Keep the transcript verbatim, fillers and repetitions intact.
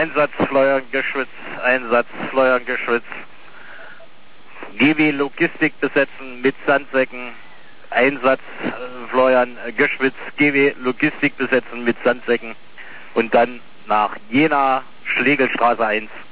Einsatz Fleuern Geschwitz, Einsatz Fleuern Geschwitz. G W Logistik besetzen mit Sandsäcken. Einsatz äh, Fleuern Geschwitz, G W Logistik besetzen mit Sandsäcken. Und dann nach Jena, Schlegelstraße eins.